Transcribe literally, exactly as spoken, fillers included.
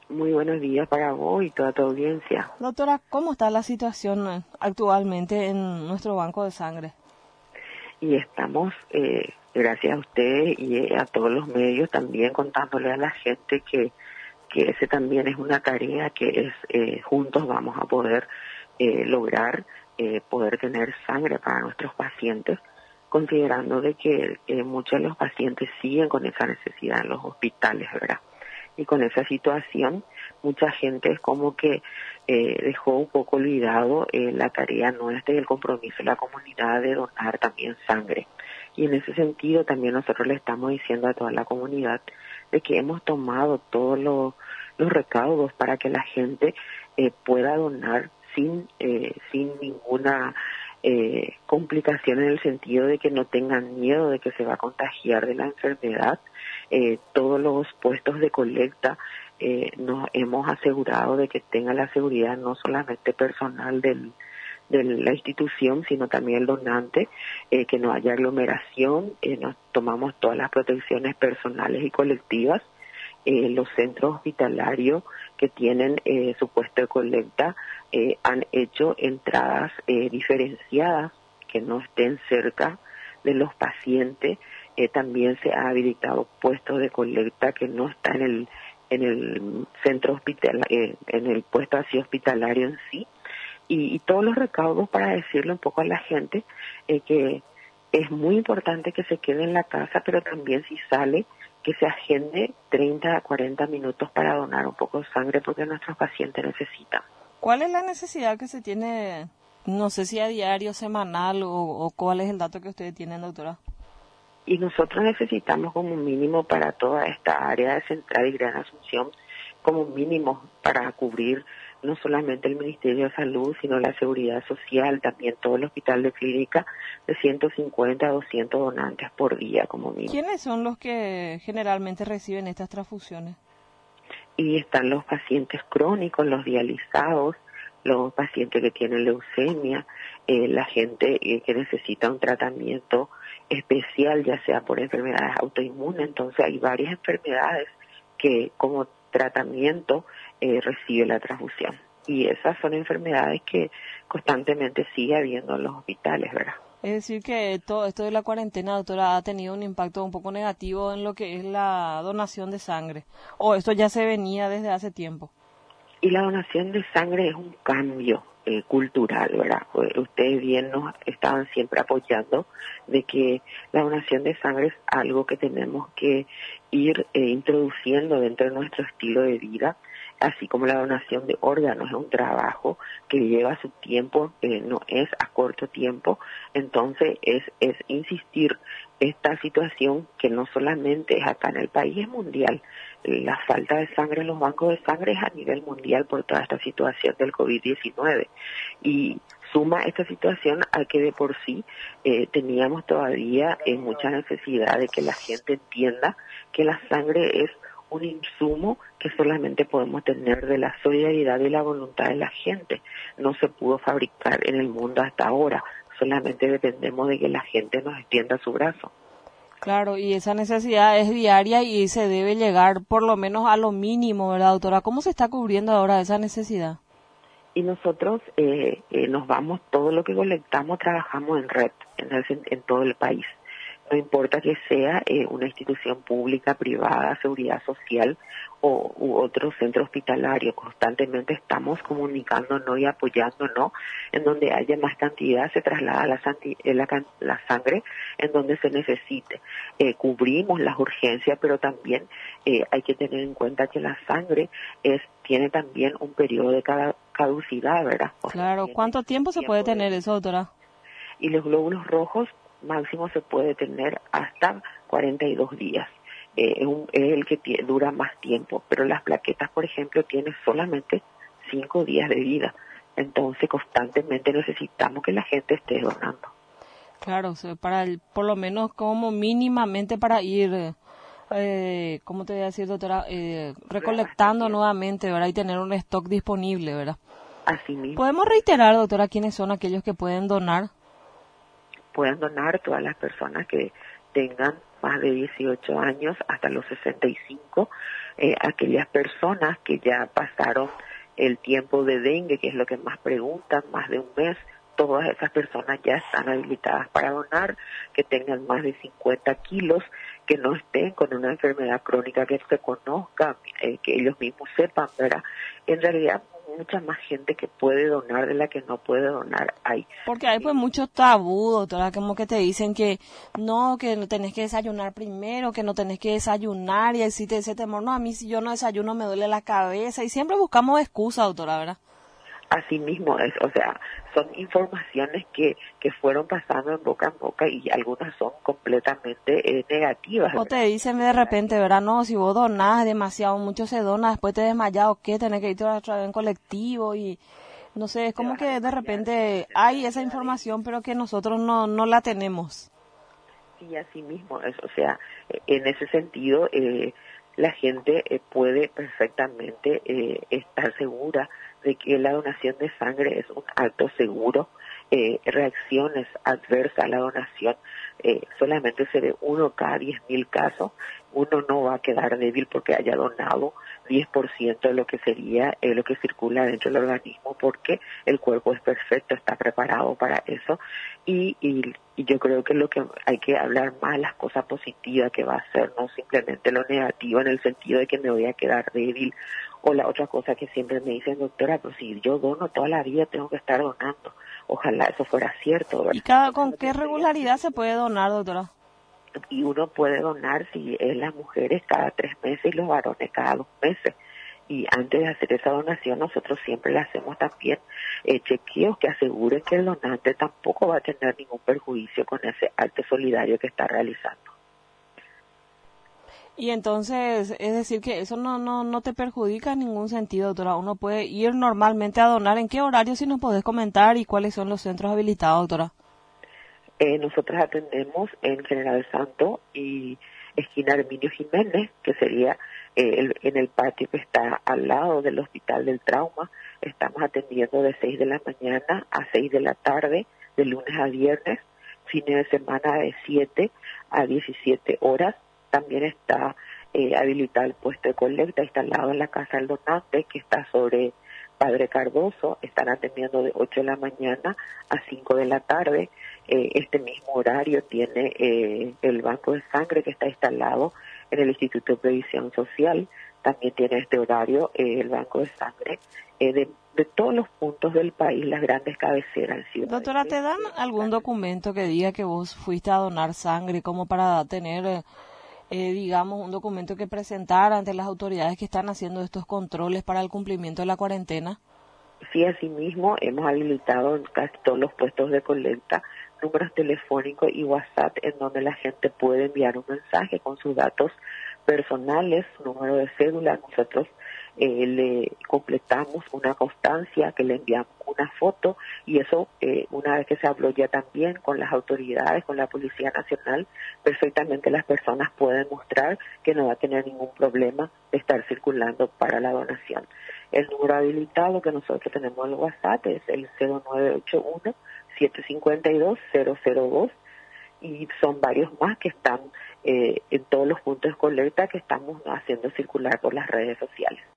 Muy buenos días para vos y toda tu audiencia. Doctora, ¿cómo está la situación actualmente en nuestro banco de sangre? Y estamos, eh, gracias a ustedes y a todos los medios, también contándole a la gente que, que ese también es una tarea que es eh, juntos vamos a poder eh, lograr eh, poder tener sangre para nuestros pacientes, considerando de que eh, muchos de los pacientes siguen con esa necesidad en los hospitales, ¿verdad? Y con esa situación, mucha gente es como que eh, dejó un poco olvidado eh, la tarea nuestra y el compromiso de la comunidad de donar también sangre. Y en ese sentido también nosotros le estamos diciendo a toda la comunidad de que hemos tomado todos los, los recaudos para que la gente eh, pueda donar sin, eh, sin ninguna eh, complicación en el sentido de que no tengan miedo de que se va a contagiar de la enfermedad. Eh, todos los puestos de colecta eh, nos hemos asegurado de que tenga la seguridad no solamente personal del, de la institución, sino también el donante, eh, que no haya aglomeración, eh, nos tomamos todas las protecciones personales y colectivas. Eh, los centros hospitalarios que tienen eh, su puesto de colecta eh, han hecho entradas eh, diferenciadas que no estén cerca de los pacientes. Eh, también se ha habilitado puestos de colecta que no está en el en el centro hospital, eh, en el puesto así hospitalario en sí, y, y todos los recaudos para decirle un poco a la gente eh, que es muy importante que se quede en la casa, pero también si sale, que se agende treinta a cuarenta minutos para donar un poco de sangre porque nuestros pacientes necesitan. ¿Cuál es la necesidad que se tiene, no sé si a diario, semanal o, o cuál es el dato que ustedes tienen, doctora? Y nosotros necesitamos como mínimo para toda esta área de Central y Gran Asunción, como mínimo para cubrir no solamente el Ministerio de Salud, sino la Seguridad Social, también todo el Hospital de Clínica, de ciento cincuenta a doscientos donantes por día como mínimo. ¿Quiénes son los que generalmente reciben estas transfusiones? Y están los pacientes crónicos, los dializados, los pacientes que tienen leucemia, eh, la gente eh, que necesita un tratamiento especial, ya sea por enfermedades autoinmunes. Entonces hay varias enfermedades que como tratamiento eh, recibe la transfusión. Y esas son enfermedades que constantemente sigue habiendo en los hospitales, ¿verdad? Es decir, que todo esto de la cuarentena, doctora, ha tenido un impacto un poco negativo en lo que es la donación de sangre. ¿O esto ya se venía desde hace tiempo? Y la donación de sangre es un cambio eh, cultural, ¿verdad? Ustedes bien nos estaban siempre apoyando de que la donación de sangre es algo que tenemos que ir eh, introduciendo dentro de nuestro estilo de vida, así como la donación de órganos es un trabajo que lleva su tiempo, eh, no es a corto tiempo. Entonces es, es insistir esta situación que no solamente es acá en el país, es mundial. La falta de sangre en los bancos de sangre es a nivel mundial por toda esta situación del COVID diecinueve. Y suma esta situación a que de por sí eh, teníamos todavía eh, mucha necesidad de que la gente entienda que la sangre es un insumo que solamente podemos tener de la solidaridad y la voluntad de la gente. No se pudo fabricar en el mundo hasta ahora, solamente dependemos de que la gente nos extienda su brazo. Claro, y esa necesidad es diaria y se debe llegar por lo menos a lo mínimo, ¿verdad, doctora? ¿Cómo se está cubriendo ahora esa necesidad? Y nosotros eh, eh, nos vamos, todo lo que colectamos trabajamos en red, en, el, en todo el país. No importa que sea eh, una institución pública, privada, seguridad social o u otro centro hospitalario, constantemente estamos comunicándonos y apoyándonos. En donde haya más cantidad se traslada la, santi, la, la sangre en donde se necesite. Eh, cubrimos las urgencias, pero también eh, hay que tener en cuenta que la sangre es tiene también un periodo de caducidad, ¿verdad? O claro, sea, ¿cuánto tiempo se puede tener de... eso, doctora? Y los glóbulos rojos máximo se puede tener hasta cuarenta y dos días. Eh, es, un, es el que t- dura más tiempo, pero las plaquetas, por ejemplo, tienen solamente cinco días de vida. Entonces, constantemente necesitamos que la gente esté donando. Claro, o sea, para el, por lo menos como mínimamente para ir, eh, ¿cómo te voy a decir, doctora? Eh, recolectando nuevamente, ¿verdad? Y tener un stock disponible, ¿verdad? Así mismo. ¿Podemos reiterar, doctora, quiénes son aquellos que pueden donar? Pueden donar todas las personas que tengan más de dieciocho años hasta los sesenta y cinco. eh, aquellas personas que ya pasaron el tiempo de dengue, que es lo que más preguntan, más de un mes, todas esas personas ya están habilitadas para donar, que tengan más de cincuenta kilos, que no estén con una enfermedad crónica que se conozca, eh, que ellos mismos sepan, ¿verdad? En realidad, mucha más gente que puede donar de la que no puede donar hay. Porque hay pues muchos tabú, doctora, como que te dicen que no, que no tenés que desayunar primero, que no tenés que desayunar, y existe ese temor, no, a mí si yo no desayuno me duele la cabeza, y siempre buscamos excusas, doctora, ¿verdad? Así mismo es, o sea, son informaciones que, que fueron pasando en boca en boca y algunas son completamente eh, negativas. O te dicen de repente, ¿verdad? No, si vos donás demasiado, mucho se dona, después te desmayas o qué, tenés que irte otra vez en colectivo y no sé, es como que de repente hay esa información pero que nosotros no, no la tenemos. Sí, así mismo es, o sea, en ese sentido eh, la gente eh, puede perfectamente eh, estar segura de que la donación de sangre es un acto seguro. Eh, reacciones adversas a la donación eh, solamente se ve uno cada diez mil casos. Uno no va a quedar débil porque haya donado diez por ciento de lo que sería eh, lo que circula dentro del organismo, porque el cuerpo es perfecto, está preparado para eso. Y, y, y yo creo que lo que hay que hablar más las cosas positivas que va a ser, no simplemente lo negativo en el sentido de que me voy a quedar débil. O la otra cosa que siempre me dicen, doctora, pero si yo dono toda la vida tengo que estar donando. Ojalá eso fuera cierto, ¿verdad? ¿Y cada, con qué regularidad se puede donar, doctora? Y uno puede donar, si es las mujeres, cada tres meses y los varones cada dos meses. Y antes de hacer esa donación, nosotros siempre le hacemos también eh, chequeos que aseguren que el donante tampoco va a tener ningún perjuicio con ese acto solidario que está realizando. Y entonces, es decir que eso no, no, no te perjudica en ningún sentido, doctora. Uno puede ir normalmente a donar. ¿En qué horario, si nos podés comentar, y cuáles son los centros habilitados, doctora? Eh, nosotros atendemos en General Santo y esquina Herminio Jiménez, que sería eh, el, en el patio que está al lado del Hospital del Trauma. Estamos atendiendo de seis de la mañana a seis de la tarde, de lunes a viernes, fines de semana de siete a diecisiete horas. También está eh, habilitado el puesto de colecta instalado en la Casa del Donante, que está sobre Padre Cardoso. Están atendiendo de ocho de la mañana a cinco de la tarde. Eh, este mismo horario tiene eh, el banco de sangre que está instalado en el Instituto de Previsión Social. También tiene este horario eh, el banco de sangre eh, de, de todos los puntos del país, las grandes cabeceras. Doctora, ¿te dan algún documento que diga que vos fuiste a donar sangre, como para tener, eh, eh, digamos, un documento que presentar ante las autoridades que están haciendo estos controles para el cumplimiento de la cuarentena? Sí, asimismo, hemos habilitado en casi todos los puestos de colecta números telefónicos y WhatsApp en donde la gente puede enviar un mensaje con sus datos personales, número de cédula. Nosotros eh, le completamos una constancia que le enviamos una foto, y eso eh, una vez que se habló ya también con las autoridades, con la Policía Nacional, perfectamente las personas pueden mostrar que no va a tener ningún problema de estar circulando para la donación. El número habilitado que nosotros tenemos en el WhatsApp es el cero nueve ocho uno, siete cinco dos, cero cero dos, y son varios más que están eh, en todos los puntos de colecta que estamos haciendo circular por las redes sociales.